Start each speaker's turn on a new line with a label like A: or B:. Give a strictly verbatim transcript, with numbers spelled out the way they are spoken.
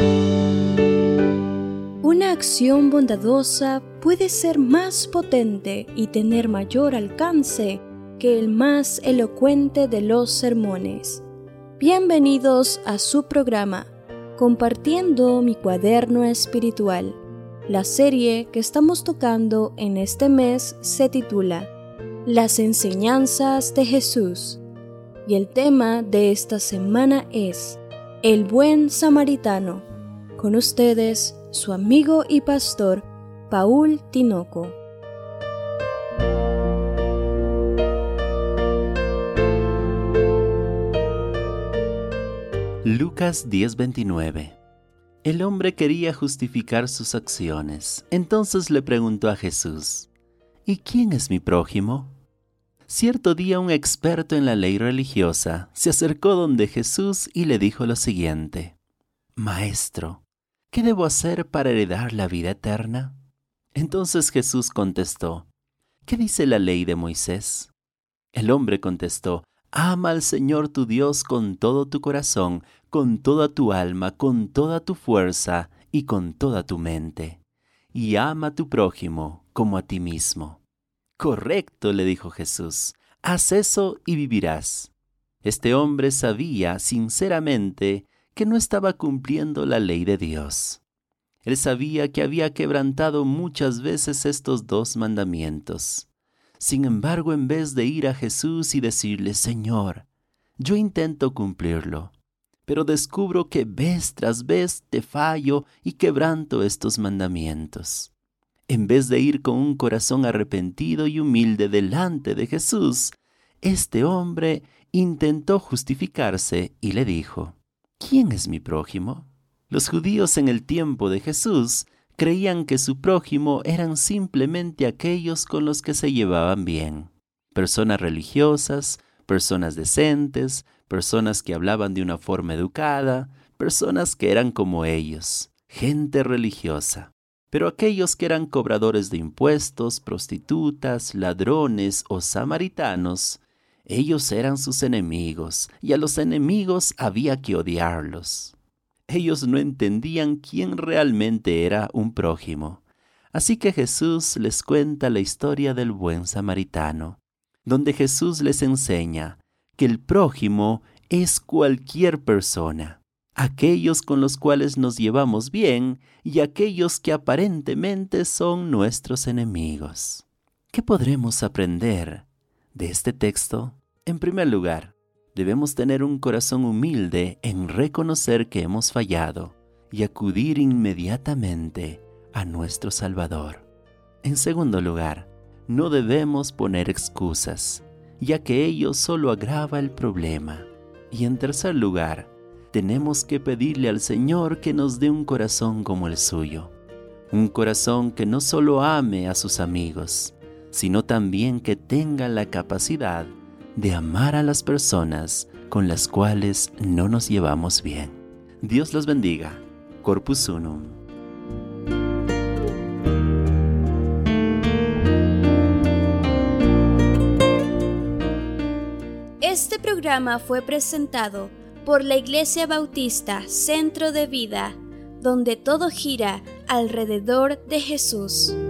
A: Una acción bondadosa puede ser más potente y tener mayor alcance que el más elocuente de los sermones. Bienvenidos a su programa, Compartiendo mi cuaderno espiritual. La serie que estamos tocando en este mes se titula Las enseñanzas de Jesús. Y el tema de esta semana es El buen samaritano. Con ustedes, su amigo y pastor, Paul Tinoco.
B: Lucas diez veintinueve. El hombre quería justificar sus acciones. Entonces le preguntó a Jesús, ¿y quién es mi prójimo? Cierto día un experto en la ley religiosa se acercó donde Jesús y le dijo lo siguiente: Maestro, ¿qué debo hacer para heredar la vida eterna? Entonces Jesús contestó, ¿qué dice la ley de Moisés? El hombre contestó, ama al Señor tu Dios con todo tu corazón, con toda tu alma, con toda tu fuerza y con toda tu mente. Y ama a tu prójimo como a ti mismo. Correcto, le dijo Jesús, haz eso y vivirás. Este hombre sabía sinceramente que no estaba cumpliendo la ley de Dios. Él sabía que había quebrantado muchas veces estos dos mandamientos. Sin embargo, en vez de ir a Jesús y decirle, Señor, yo intento cumplirlo, pero descubro que vez tras vez te fallo y quebranto estos mandamientos. En vez de ir con un corazón arrepentido y humilde delante de Jesús, este hombre intentó justificarse y le dijo, ¿quién es mi prójimo? Los judíos en el tiempo de Jesús creían que su prójimo eran simplemente aquellos con los que se llevaban bien. Personas religiosas, personas decentes, personas que hablaban de una forma educada, personas que eran como ellos, gente religiosa. Pero aquellos que eran cobradores de impuestos, prostitutas, ladrones o samaritanos, ellos eran sus enemigos, y a los enemigos había que odiarlos. Ellos no entendían quién realmente era un prójimo. Así que Jesús les cuenta la historia del buen samaritano, donde Jesús les enseña que el prójimo es cualquier persona. Aquellos con los cuales nos llevamos bien y aquellos que aparentemente son nuestros enemigos. ¿Qué podremos aprender de este texto? En primer lugar, debemos tener un corazón humilde en reconocer que hemos fallado y acudir inmediatamente a nuestro Salvador. En segundo lugar, no debemos poner excusas, ya que ello solo agrava el problema. Y en tercer lugar, tenemos que pedirle al Señor que nos dé un corazón como el suyo. Un corazón que no solo ame a sus amigos, sino también que tenga la capacidad de amar a las personas con las cuales no nos llevamos bien. Dios los bendiga. Corpus Unum.
A: Este programa fue presentado por la Iglesia Bautista Centro de Vida, donde todo gira alrededor de Jesús.